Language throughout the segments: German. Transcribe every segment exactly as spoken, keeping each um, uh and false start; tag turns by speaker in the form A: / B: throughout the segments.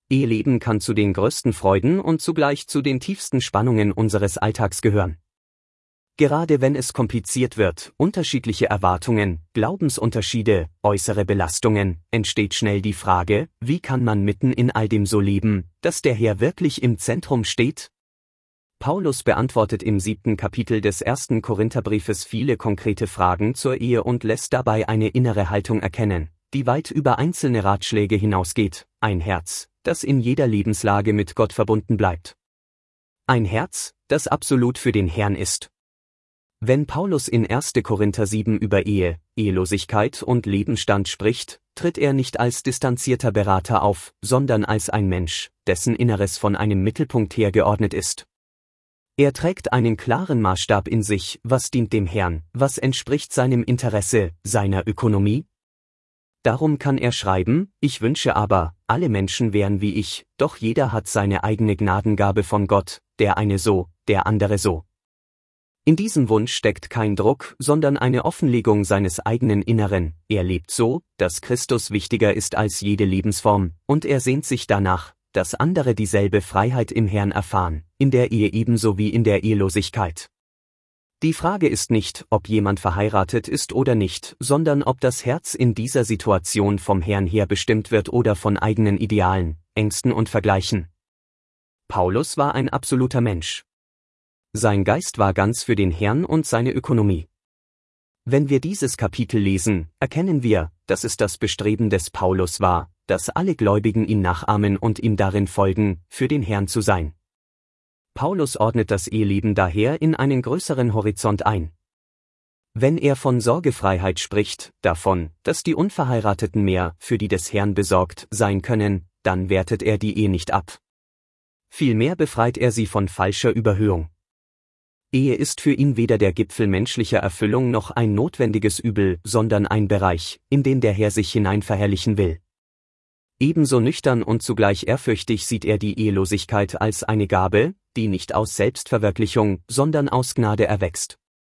A: Eheleben kann zu den größten Freuden und zugleich zu den tiefsten Spannungen unseres Alltags gehören. Gerade wenn es kompliziert wird, unterschiedliche Erwartungen, Glaubensunterschiede, äußere Belastungen, entsteht schnell die Frage, wie kann man mitten in all dem so leben, dass der Herr wirklich im Zentrum steht? Paulus beantwortet im siebten Kapitel des ersten Korintherbriefes viele konkrete Fragen zur Ehe und lässt dabei eine innere Haltung erkennen, die weit über einzelne Ratschläge hinausgeht, ein Herz, das in jeder Lebenslage mit Gott verbunden bleibt. Ein Herz, das absolut für den Herrn ist. Wenn Paulus in ersten Korinther sieben über Ehe, Ehelosigkeit und Lebensstand spricht, tritt er nicht als distanzierter Berater auf, sondern als ein Mensch, dessen Inneres von einem Mittelpunkt her geordnet ist. Er trägt einen klaren Maßstab in sich, was dient dem Herrn, was entspricht seinem Interesse, seiner Ökonomie. Darum kann er schreiben, ich wünsche aber, alle Menschen wären wie ich, doch jeder hat seine eigene Gnadengabe von Gott, der eine so, der andere so. In diesem Wunsch steckt kein Druck, sondern eine Offenlegung seines eigenen Inneren, er lebt so, dass Christus wichtiger ist als jede Lebensform, und er sehnt sich danach, dass andere dieselbe Freiheit im Herrn erfahren, in der Ehe ebenso wie in der Ehelosigkeit. Die Frage ist nicht, ob jemand verheiratet ist oder nicht, sondern ob das Herz in dieser Situation vom Herrn her bestimmt wird oder von eigenen Idealen, Ängsten und Vergleichen. Paulus war ein absoluter Mensch. Sein Geist war ganz für den Herrn und seine Ökonomie. Wenn wir dieses Kapitel lesen, erkennen wir, dass es das Bestreben des Paulus war, dass alle Gläubigen ihn nachahmen und ihm darin folgen, für den Herrn zu sein. Paulus ordnet das Eheleben daher in einen größeren Horizont ein. Wenn er von Sorgefreiheit spricht, davon, dass die Unverheirateten mehr für die des Herrn besorgt sein können, dann wertet er die Ehe nicht ab. Vielmehr befreit er sie von falscher Überhöhung. Ehe ist für ihn weder der Gipfel menschlicher Erfüllung noch ein notwendiges Übel, sondern ein Bereich, in den der Herr sich hinein verherrlichen will. Ebenso nüchtern und zugleich ehrfürchtig sieht er die Ehelosigkeit als eine Gabe, die nicht aus Selbstverwirklichung, sondern aus Gnade erwächst.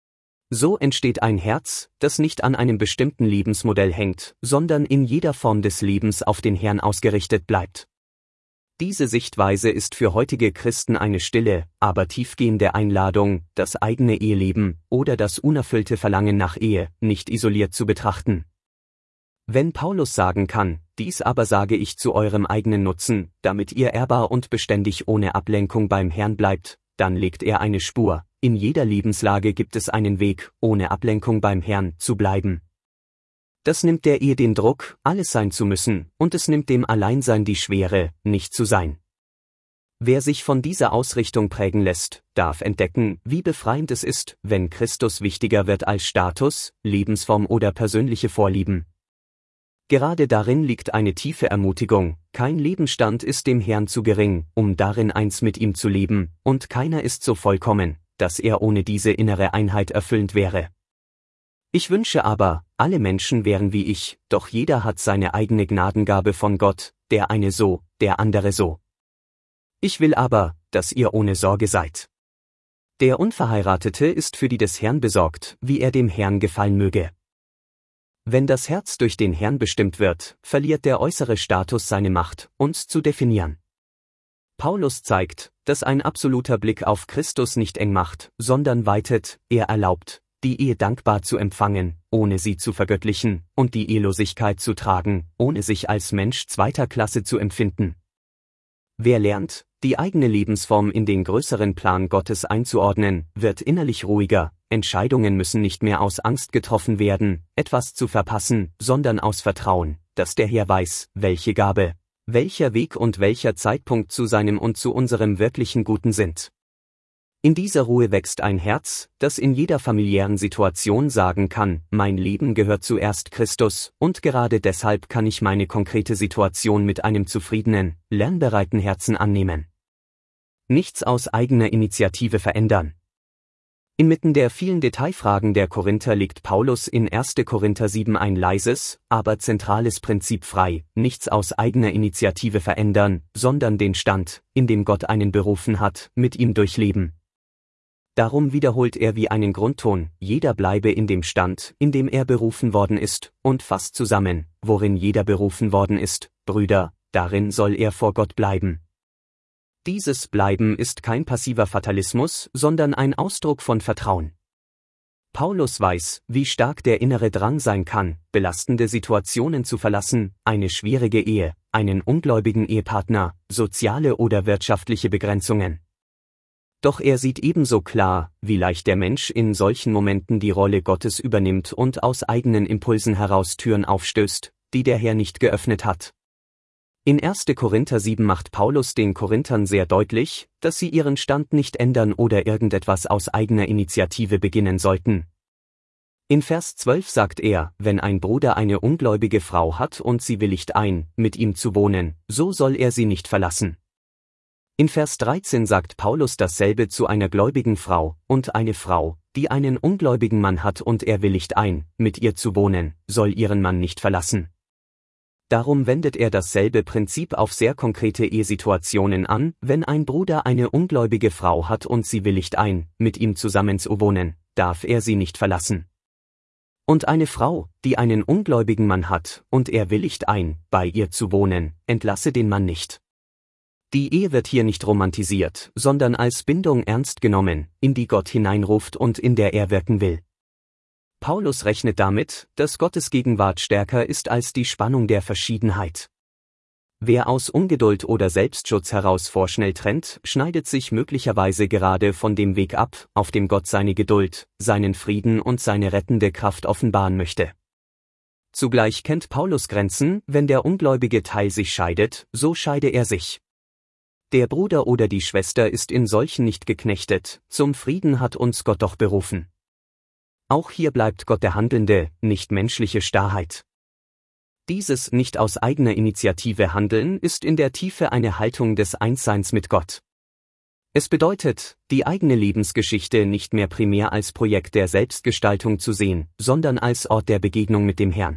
A: So entsteht ein Herz, das nicht an einem bestimmten Lebensmodell hängt, sondern in jeder Form des Lebens auf den Herrn ausgerichtet bleibt. Diese Sichtweise ist für heutige Christen eine stille, aber tiefgehende Einladung, das eigene Eheleben oder das unerfüllte Verlangen nach Ehe nicht isoliert zu betrachten. Wenn Paulus sagen kann, dies aber sage ich zu eurem eigenen Nutzen, damit ihr ehrbar und beständig ohne Ablenkung beim Herrn bleibt, dann legt er eine Spur, in jeder Lebenslage gibt es einen Weg, ohne Ablenkung beim Herrn zu bleiben. Das nimmt der Ehe den Druck, alles sein zu müssen, und es nimmt dem Alleinsein die Schwere, nicht zu sein. Wer sich von dieser Ausrichtung prägen lässt, darf entdecken, wie befreiend es ist, wenn Christus wichtiger wird als Status, Lebensform oder persönliche Vorlieben. Gerade darin liegt eine tiefe Ermutigung, kein Lebensstand ist dem Herrn zu gering, um darin eins mit ihm zu leben, und keiner ist so vollkommen, dass er ohne diese innere Einheit erfüllend wäre. Ich wünsche aber, alle Menschen wären wie ich, doch jeder hat seine eigene Gnadengabe von Gott, der eine so, der andere so. Ich will aber, dass ihr ohne Sorge seid. Der Unverheiratete ist für die des Herrn besorgt, wie er dem Herrn gefallen möge. Wenn das Herz durch den Herrn bestimmt wird, verliert der äußere Status seine Macht, uns zu definieren. Paulus zeigt, dass ein absoluter Blick auf Christus nicht eng macht, sondern weitet, er erlaubt, die Ehe dankbar zu empfangen, ohne sie zu vergöttlichen, und die Ehelosigkeit zu tragen, ohne sich als Mensch zweiter Klasse zu empfinden. Wer lernt, die eigene Lebensform in den größeren Plan Gottes einzuordnen, wird innerlich ruhiger. Entscheidungen müssen nicht mehr aus Angst getroffen werden, etwas zu verpassen, sondern aus Vertrauen, dass der Herr weiß, welche Gabe, welcher Weg und welcher Zeitpunkt zu seinem und zu unserem wirklichen Guten sind. In dieser Ruhe wächst ein Herz, das in jeder familiären Situation sagen kann, mein Leben gehört zuerst Christus, und gerade deshalb kann ich meine konkrete Situation mit einem zufriedenen, lernbereiten Herzen annehmen. Nichts aus eigener Initiative verändern. Inmitten der vielen Detailfragen der Korinther legt Paulus in ersten Korinther sieben ein leises, aber zentrales Prinzip frei, nichts aus eigener Initiative verändern, sondern den Stand, in dem Gott einen berufen hat, mit ihm durchleben. Darum wiederholt er wie einen Grundton, jeder bleibe in dem Stand, in dem er berufen worden ist, und fasst zusammen, worin jeder berufen worden ist, Brüder, darin soll er vor Gott bleiben. Dieses Bleiben ist kein passiver Fatalismus, sondern ein Ausdruck von Vertrauen. Paulus weiß, wie stark der innere Drang sein kann, belastende Situationen zu verlassen, eine schwierige Ehe, einen ungläubigen Ehepartner, soziale oder wirtschaftliche Begrenzungen. Doch er sieht ebenso klar, wie leicht der Mensch in solchen Momenten die Rolle Gottes übernimmt und aus eigenen Impulsen heraus Türen aufstößt, die der Herr nicht geöffnet hat. In erster Korinther sieben macht Paulus den Korinthern sehr deutlich, dass sie ihren Stand nicht ändern oder irgendetwas aus eigener Initiative beginnen sollten. In Vers zwölf sagt er, wenn ein Bruder eine ungläubige Frau hat und sie willigt ein, mit ihm zu wohnen, so soll er sie nicht verlassen. In Vers dreizehn sagt Paulus dasselbe zu einer gläubigen Frau, und eine Frau, die einen ungläubigen Mann hat und er willigt ein, mit ihr zu wohnen, soll ihren Mann nicht verlassen. Darum wendet er dasselbe Prinzip auf sehr konkrete Ehesituationen an, wenn ein Bruder eine ungläubige Frau hat und sie willigt ein, mit ihm zusammen zu wohnen, darf er sie nicht verlassen. Und eine Frau, die einen ungläubigen Mann hat, und er willigt ein, bei ihr zu wohnen, entlasse den Mann nicht. Die Ehe wird hier nicht romantisiert, sondern als Bindung ernst genommen, in die Gott hineinruft und in der er wirken will. Paulus rechnet damit, dass Gottes Gegenwart stärker ist als die Spannung der Verschiedenheit. Wer aus Ungeduld oder Selbstschutz heraus vorschnell trennt, schneidet sich möglicherweise gerade von dem Weg ab, auf dem Gott seine Geduld, seinen Frieden und seine rettende Kraft offenbaren möchte. Zugleich kennt Paulus Grenzen, wenn der ungläubige Teil sich scheidet, so scheide er sich. Der Bruder oder die Schwester ist in solchen nicht geknechtet, zum Frieden hat uns Gott doch berufen. Auch hier bleibt Gott der Handelnde, nicht menschliche Starrheit. Dieses nicht aus eigener Initiative Handeln ist in der Tiefe eine Haltung des Einsseins mit Gott. Es bedeutet, die eigene Lebensgeschichte nicht mehr primär als Projekt der Selbstgestaltung zu sehen, sondern als Ort der Begegnung mit dem Herrn.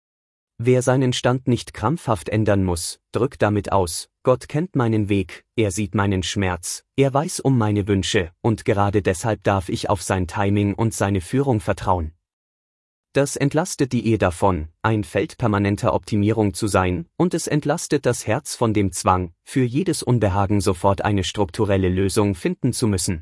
A: Wer seinen Stand nicht krampfhaft ändern muss, drückt damit aus, Gott kennt meinen Weg, er sieht meinen Schmerz, er weiß um meine Wünsche, und gerade deshalb darf ich auf sein Timing und seine Führung vertrauen. Das entlastet die Ehe davon, ein Feld permanenter Optimierung zu sein, und es entlastet das Herz von dem Zwang, für jedes Unbehagen sofort eine strukturelle Lösung finden zu müssen.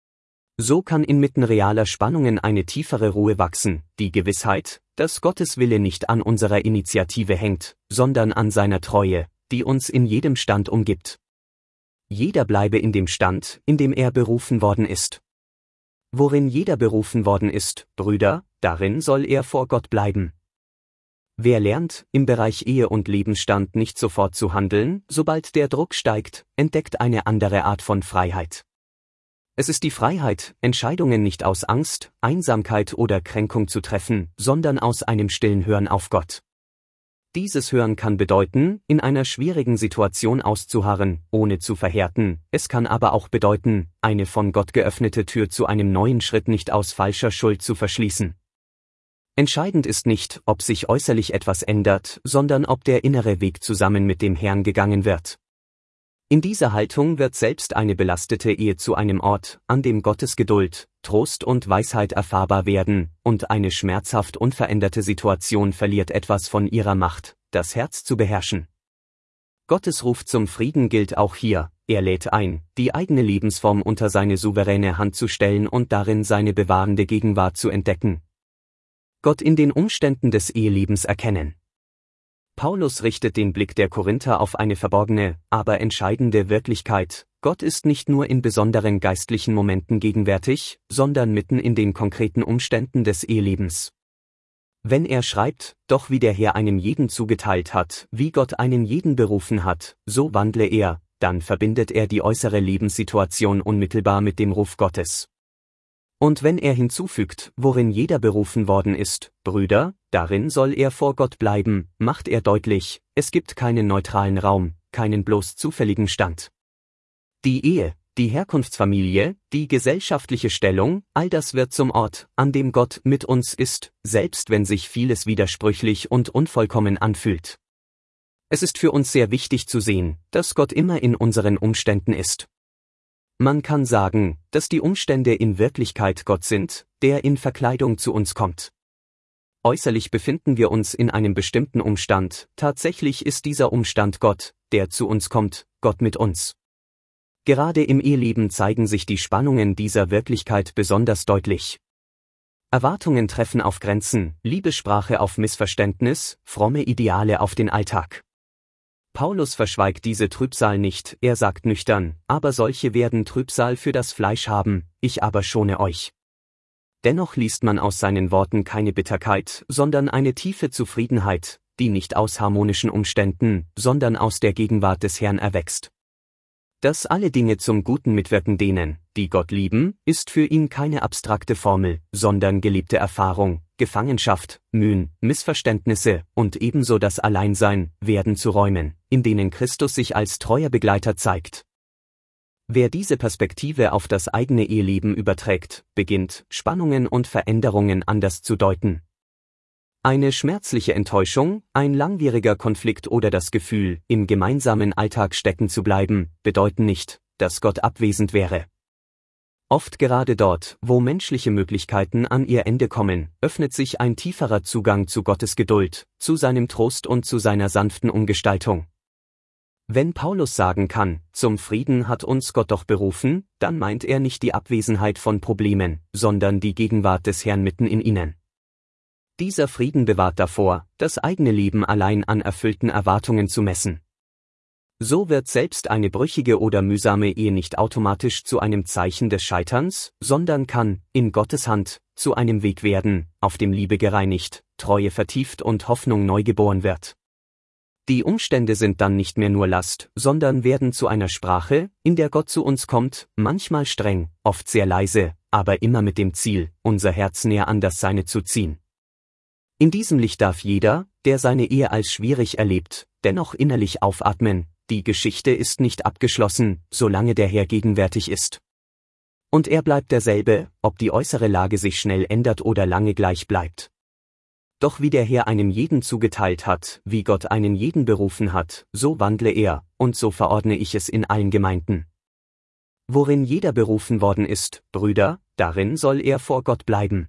A: So kann inmitten realer Spannungen eine tiefere Ruhe wachsen, die Gewissheit, dass Gottes Wille nicht an unserer Initiative hängt, sondern an seiner Treue, die uns in jedem Stand umgibt. Jeder bleibe in dem Stand, in dem er berufen worden ist. Worin jeder berufen worden ist, Brüder, darin soll er vor Gott bleiben. Wer lernt, im Bereich Ehe und Lebensstand nicht sofort zu handeln, sobald der Druck steigt, entdeckt eine andere Art von Freiheit. Es ist die Freiheit, Entscheidungen nicht aus Angst, Einsamkeit oder Kränkung zu treffen, sondern aus einem stillen Hören auf Gott. Dieses Hören kann bedeuten, in einer schwierigen Situation auszuharren, ohne zu verhärten, es kann aber auch bedeuten, eine von Gott geöffnete Tür zu einem neuen Schritt nicht aus falscher Schuld zu verschließen. Entscheidend ist nicht, ob sich äußerlich etwas ändert, sondern ob der innere Weg zusammen mit dem Herrn gegangen wird. In dieser Haltung wird selbst eine belastete Ehe zu einem Ort, an dem Gottes Geduld, Trost und Weisheit erfahrbar werden, und eine schmerzhaft unveränderte Situation verliert etwas von ihrer Macht, das Herz zu beherrschen. Gottes Ruf zum Frieden gilt auch hier, er lädt ein, die eigene Lebensform unter seine souveräne Hand zu stellen und darin seine bewahrende Gegenwart zu entdecken. Gott in den Umständen des Ehelebens erkennen. Paulus richtet den Blick der Korinther auf eine verborgene, aber entscheidende Wirklichkeit. Gott ist nicht nur in besonderen geistlichen Momenten gegenwärtig, sondern mitten in den konkreten Umständen des Ehelebens. Wenn er schreibt, doch wie der Herr einem jeden zugeteilt hat, wie Gott einen jeden berufen hat, so wandle er, dann verbindet er die äußere Lebenssituation unmittelbar mit dem Ruf Gottes. Und wenn er hinzufügt, worin jeder berufen worden ist, Brüder, darin soll er vor Gott bleiben, macht er deutlich, es gibt keinen neutralen Raum, keinen bloß zufälligen Stand. Die Ehe, die Herkunftsfamilie, die gesellschaftliche Stellung, all das wird zum Ort, an dem Gott mit uns ist, selbst wenn sich vieles widersprüchlich und unvollkommen anfühlt. Es ist für uns sehr wichtig zu sehen, dass Gott immer in unseren Umständen ist. Man kann sagen, dass die Umstände in Wirklichkeit Gott sind, der in Verkleidung zu uns kommt. Äußerlich befinden wir uns in einem bestimmten Umstand, tatsächlich ist dieser Umstand Gott, der zu uns kommt, Gott mit uns. Gerade im Eheleben zeigen sich die Spannungen dieser Wirklichkeit besonders deutlich. Erwartungen treffen auf Grenzen, Liebessprache auf Missverständnis, fromme Ideale auf den Alltag. Paulus verschweigt diese Trübsal nicht, er sagt nüchtern, aber solche werden Trübsal für das Fleisch haben, ich aber schone euch. Dennoch liest man aus seinen Worten keine Bitterkeit, sondern eine tiefe Zufriedenheit, die nicht aus harmonischen Umständen, sondern aus der Gegenwart des Herrn erwächst. Dass alle Dinge zum Guten mitwirken denen, die Gott lieben, ist für ihn keine abstrakte Formel, sondern gelebte Erfahrung. Gefangenschaft, Mühen, Missverständnisse und ebenso das Alleinsein werden zu Räumen, in denen Christus sich als treuer Begleiter zeigt. Wer diese Perspektive auf das eigene Eheleben überträgt, beginnt, Spannungen und Veränderungen anders zu deuten. Eine schmerzliche Enttäuschung, ein langwieriger Konflikt oder das Gefühl, im gemeinsamen Alltag stecken zu bleiben, bedeuten nicht, dass Gott abwesend wäre. Oft gerade dort, wo menschliche Möglichkeiten an ihr Ende kommen, öffnet sich ein tieferer Zugang zu Gottes Geduld, zu seinem Trost und zu seiner sanften Umgestaltung. Wenn Paulus sagen kann, zum Frieden hat uns Gott doch berufen, dann meint er nicht die Abwesenheit von Problemen, sondern die Gegenwart des Herrn mitten in ihnen. Dieser Frieden bewahrt davor, das eigene Leben allein an erfüllten Erwartungen zu messen. So wird selbst eine brüchige oder mühsame Ehe nicht automatisch zu einem Zeichen des Scheiterns, sondern kann, in Gottes Hand, zu einem Weg werden, auf dem Liebe gereinigt, Treue vertieft und Hoffnung neu geboren wird. Die Umstände sind dann nicht mehr nur Last, sondern werden zu einer Sprache, in der Gott zu uns kommt, manchmal streng, oft sehr leise, aber immer mit dem Ziel, unser Herz näher an das Seine zu ziehen. In diesem Licht darf jeder, der seine Ehe als schwierig erlebt, dennoch innerlich aufatmen, die Geschichte ist nicht abgeschlossen, solange der Herr gegenwärtig ist. Und er bleibt derselbe, ob die äußere Lage sich schnell ändert oder lange gleich bleibt. Doch wie der Herr einem jeden zugeteilt hat, wie Gott einen jeden berufen hat, so wandle er, und so verordne ich es in allen Gemeinden. Worin jeder berufen worden ist, Brüder, darin soll er vor Gott bleiben.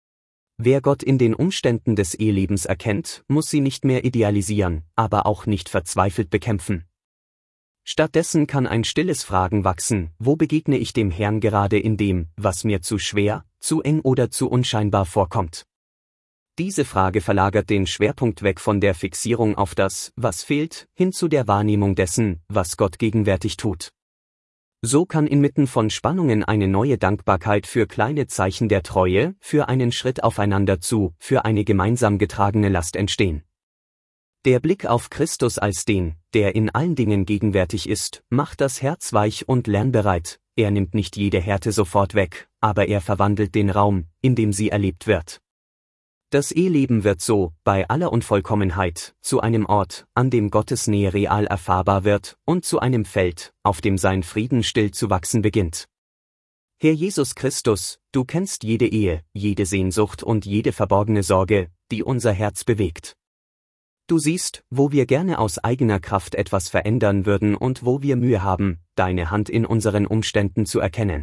A: Wer Gott in den Umständen des Ehelebens erkennt, muss sie nicht mehr idealisieren, aber auch nicht verzweifelt bekämpfen. Stattdessen kann ein stilles Fragen wachsen, wo begegne ich dem Herrn gerade in dem, was mir zu schwer, zu eng oder zu unscheinbar vorkommt. Diese Frage verlagert den Schwerpunkt weg von der Fixierung auf das, was fehlt, hin zu der Wahrnehmung dessen, was Gott gegenwärtig tut. So kann inmitten von Spannungen eine neue Dankbarkeit für kleine Zeichen der Treue, für einen Schritt aufeinander zu, für eine gemeinsam getragene Last entstehen. Der Blick auf Christus als den, der in allen Dingen gegenwärtig ist, macht das Herz weich und lernbereit, er nimmt nicht jede Härte sofort weg, aber er verwandelt den Raum, in dem sie erlebt wird. Das Eheleben wird so, bei aller Unvollkommenheit, zu einem Ort, an dem Gottes Nähe real erfahrbar wird, und zu einem Feld, auf dem sein Frieden still zu wachsen beginnt. Herr Jesus Christus, du kennst jede Ehe, jede Sehnsucht und jede verborgene Sorge, die unser Herz bewegt. Du siehst, wo wir gerne aus eigener Kraft etwas verändern würden und wo wir Mühe haben, deine Hand in unseren Umständen zu erkennen.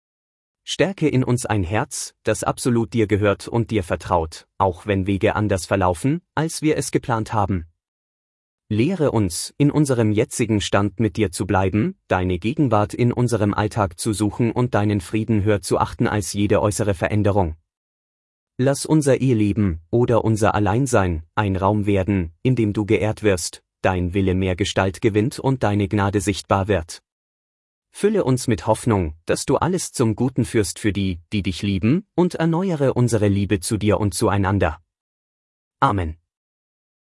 A: Stärke in uns ein Herz, das absolut dir gehört und dir vertraut, auch wenn Wege anders verlaufen, als wir es geplant haben. Lehre uns, in unserem jetzigen Stand mit dir zu bleiben, deine Gegenwart in unserem Alltag zu suchen und deinen Frieden höher zu achten als jede äußere Veränderung. Lass unser Eheleben, oder unser Alleinsein, ein Raum werden, in dem du geehrt wirst, dein Wille mehr Gestalt gewinnt und deine Gnade sichtbar wird. Fülle uns mit Hoffnung, dass du alles zum Guten führst für die, die dich lieben, und erneuere unsere Liebe zu dir und zueinander. Amen.